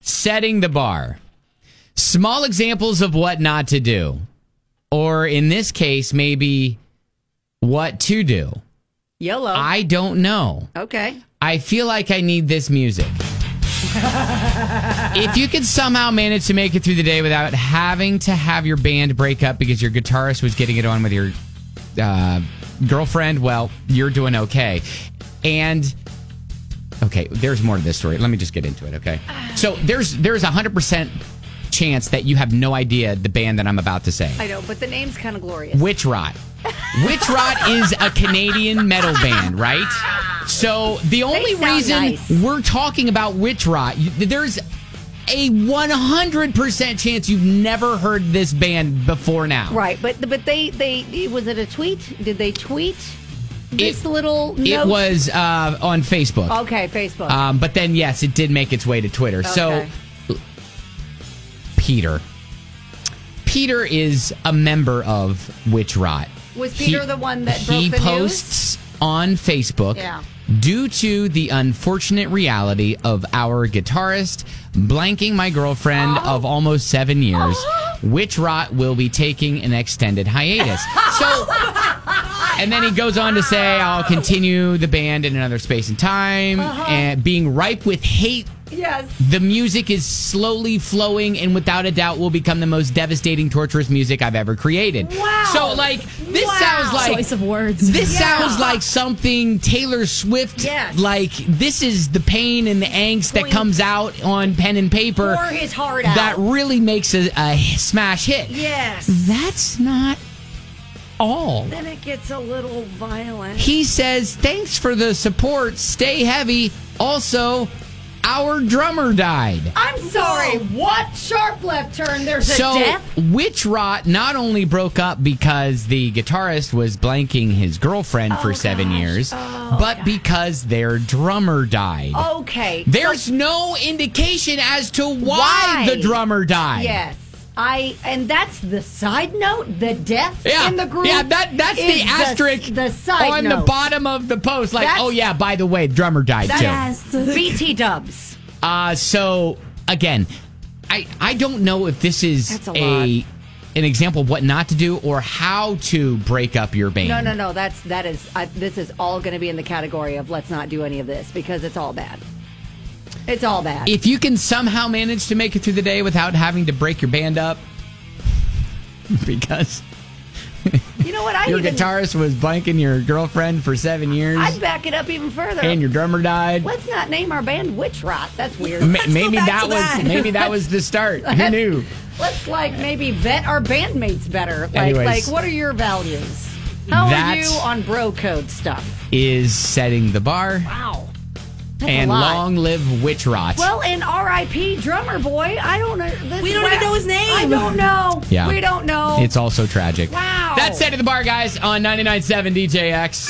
setting the bar. Small examples of what not to do. Or in this case, maybe what to do. YOLO. I don't know. Okay. I feel like I need this music. If you could somehow manage to make it through the day without having to have your band break up because your guitarist was getting it on with your girlfriend, well, you're doing okay. And, okay, there's more to this story. Let me just get into it, okay? So there's 100% chance that you have no idea the band that I'm about to say. I know, but the name's kind of glorious. Witch Rot. Witch Rot is a Canadian metal band, right? So the only reason we're talking about Witch Rot, there's a 100% chance you've never heard this band before now. Right, but they was it a tweet? Did they tweet this little note? It was on Facebook. Okay, Facebook. But then, yes, it did make its way to Twitter. Okay. So, Peter is a member of Witch Rot. Was Peter the one that broke the news? He posts on Facebook, due to the unfortunate reality of our guitarist blanking my girlfriend of almost 7 years, Witch Rot will be taking an extended hiatus. And then he goes on to say, I'll continue the band in another space and time, and being ripe with hate. Yes. The music is slowly flowing and without a doubt will become the most devastating, torturous music I've ever created. Wow. So, like, this sounds like... Choice of words. This sounds like something Taylor Swift... Yes. Like, this is the pain and the angst that comes out on pen and paper. Pour his heart out. That really makes a smash hit. Yes. That's not all. Then it gets a little violent. He says, thanks for the support. Stay heavy. Also... our drummer died. I'm sorry. What? Sharp left turn. There's a death? So, Witch Rot not only broke up because the guitarist was blanking his girlfriend for 7 years, but because their drummer died. Okay. There's no indication as to why the drummer died. Yes. And that's the side note, the death in the group. Yeah, that's the asterisk the side on note. the bottom of the post. Like, oh yeah, by the way, drummer died too. Yes. BT dubs. So again, I don't know if this is an example of what not to do or how to break up your band. No. This is all going to be in the category of let's not do any of this because it's all bad. It's all bad. If you can somehow manage to make it through the day without having to break your band up, because you know what, your guitarist was blanking your girlfriend for 7 years. I'd back it up even further. And your drummer died. Let's not name our band Witch Rot. That's weird. Maybe that was the start. Who knew? Let's maybe vet our bandmates better. Anyways, what are your values? How are you on bro code stuff? Is setting the bar. Wow. And long live Witch Rot. Well, and R.I.P. Drummer Boy. I don't know. We don't even know his name. I don't know. Yeah. We don't know. It's also tragic. Wow. That's Setting the Bar, guys, on 99.7 DJX.